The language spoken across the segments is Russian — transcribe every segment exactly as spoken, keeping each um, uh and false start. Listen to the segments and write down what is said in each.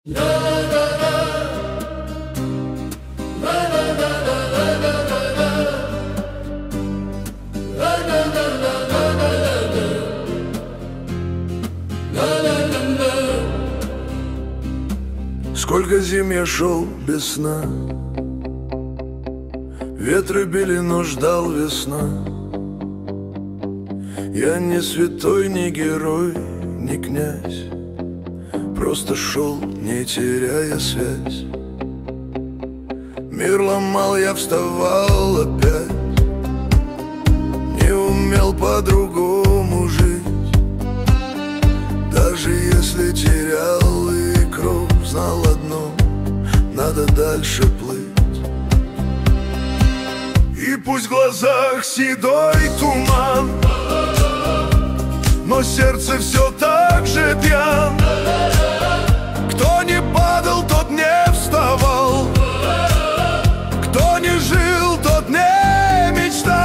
Сколько зим я шел без сна, ветры били, но ждал весна. Я не святой, не герой, не князь, просто шел, не теряя связь. Мир ломал, я вставал опять, не умел по-другому жить. Даже если терял и кровь, знал одно: надо дальше плыть. И пусть в глазах седой туман, но сердце все так же пьян. Кто не падал, тот не вставал, кто не жил, тот не мечтал.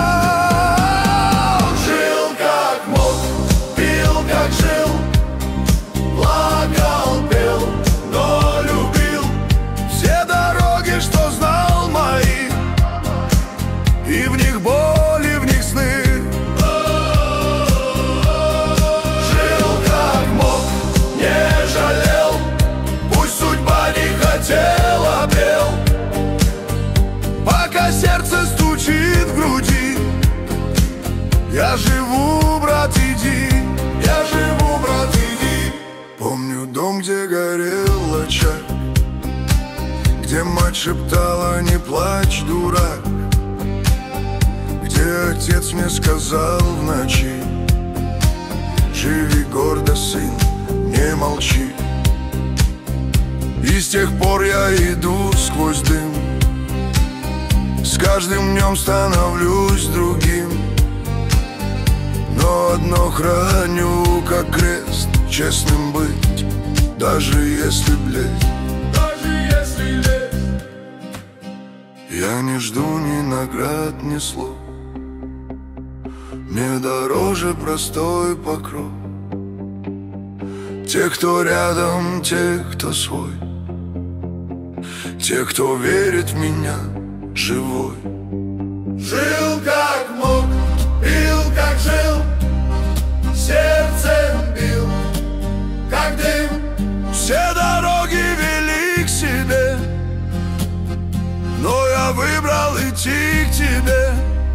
Жил как мог, пил как жил, плакал, пел, но любил все дороги, что знал мои, и в них боль, и в них сны. Жил как мог, не жалел, пусть судьба не хотела, пел, пока сердце стучит в груди. Я живу, брат, иди, я живу, брат, иди. Помню дом, где горел очаг, где мать шептала: не плачь, дурак, где отец мне сказал в ночи: живи гордо, сын, не молчи. И с тех пор я иду сквозь дым, с каждым днем становлюсь другим. Но одно храню, как крест, честным быть, даже если бледь. Даже если лезть. Я не жду ни наград, ни слов, мне дороже простой покров. Те, кто рядом, те, кто свой, те, кто верит в меня, живой. Жил как мог, пил как жил, сердцем бил, как дым. Все дороги вели к себе, но я выбрал идти к тебе.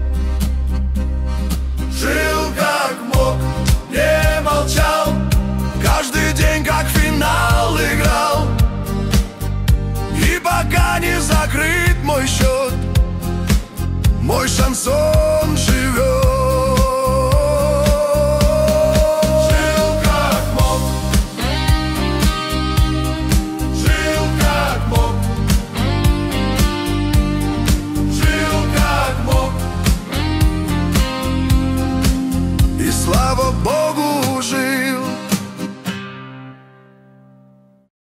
Жил как мог, не молчал, каждый день как финал играл. И пока не закрыт мой счет, мой шансон